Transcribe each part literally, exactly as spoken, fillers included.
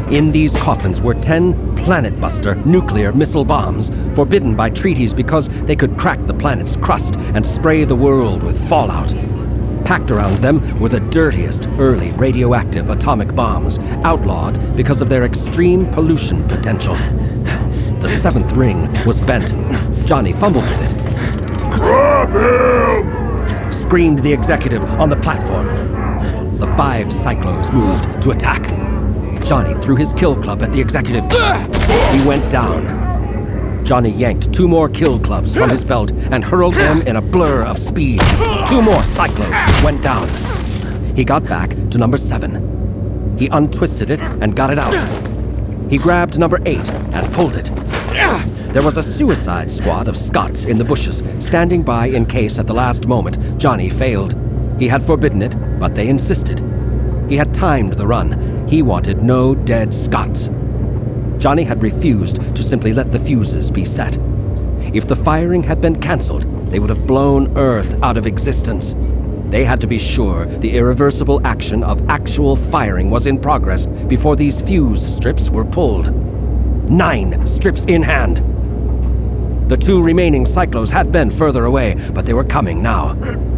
In these coffins were ten planet-buster nuclear missile bombs, forbidden by treaties because they could crack the planet's crust and spray the world with fallout. Packed around them were the dirtiest early radioactive atomic bombs, outlawed because of their extreme pollution potential. The seventh ring was bent. Johnny fumbled with it. Grab him! Screamed the executive on the platform. The five Cyclos moved to attack. Johnny threw his kill club at the executive. He went down. Johnny yanked two more kill clubs from his belt and hurled them in a blur of speed. Two more Cyclos went down. He got back to number seven. He untwisted it and got it out. He grabbed number eight and pulled it. There was a suicide squad of Scots in the bushes, standing by in case at the last moment Johnny failed. He had forbidden it, but they insisted. He had timed the run. He wanted no dead Scots. Johnny had refused to simply let the fuses be set. If the firing had been cancelled, they would have blown Earth out of existence. They had to be sure the irreversible action of actual firing was in progress before these fuse strips were pulled. Nine strips in hand. The two remaining Cyclos had been further away, but they were coming now.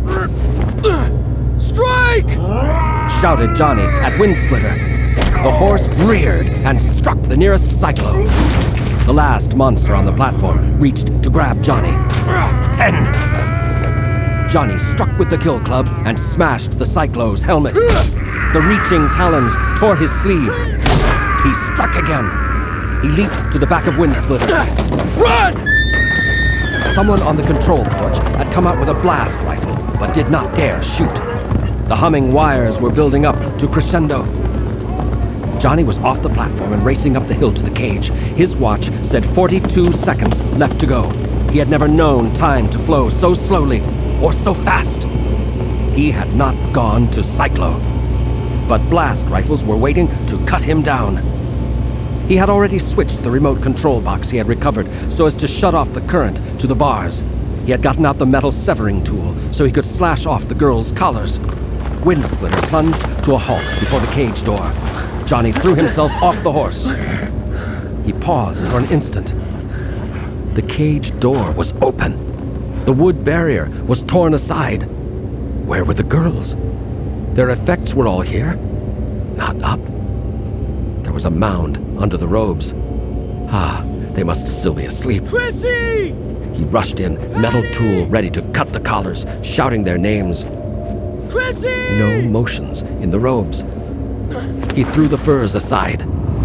Strike! Shouted Johnny at Windsplitter. The horse reared and struck the nearest Cyclo. The last monster on the platform reached to grab Johnny. Ten! Johnny struck with the kill club and smashed the Cyclo's helmet. The reaching talons tore his sleeve. He struck again. He leaped to the back of Windsplitter. Run! Someone on the control porch had come out with a blast rifle, but did not dare shoot. The humming wires were building up to crescendo. Johnny was off the platform and racing up the hill to the cage. His watch said forty-two seconds left to go. He had never known time to flow so slowly or so fast. He had not gone to Cyclo, but blast rifles were waiting to cut him down. He had already switched the remote control box he had recovered so as to shut off the current to the bars. He had gotten out the metal severing tool so he could slash off the girls' collars. Windsplitter plunged to a halt before the cage door. Johnny threw himself off the horse. He paused for an instant. The cage door was open. The wood barrier was torn aside. Where were the girls? Their effects were all here. Not up. There was a mound under the robes. Ah, they must still be asleep. Chrissy! He rushed in, metal tool ready to cut the collars, shouting their names. Chrissy! No motions in the robes. He threw the furs aside.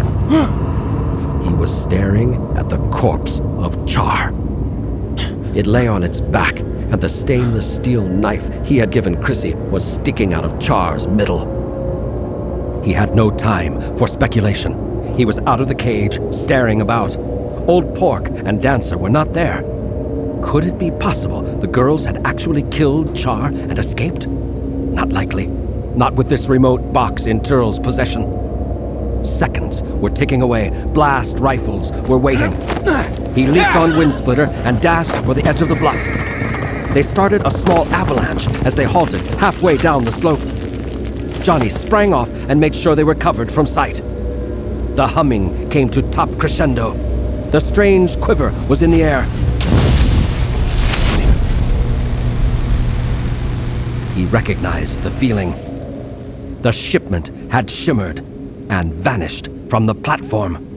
He was staring at the corpse of Char. It lay on its back, and the stainless steel knife he had given Chrissy was sticking out of Char's middle. He had no time for speculation. He was out of the cage, staring about. Old Pork and Dancer were not there. Could it be possible the girls had actually killed Char and escaped? Not likely. Not with this remote box in Turl's possession. Seconds were ticking away. Blast rifles were waiting. He leaped on Windsplitter and dashed for the edge of the bluff. They started a small avalanche as they halted halfway down the slope. Johnny sprang off and made sure they were covered from sight. The humming came to top crescendo. The strange quiver was in the air. He recognized the feeling. The shipment had shimmered and vanished from the platform.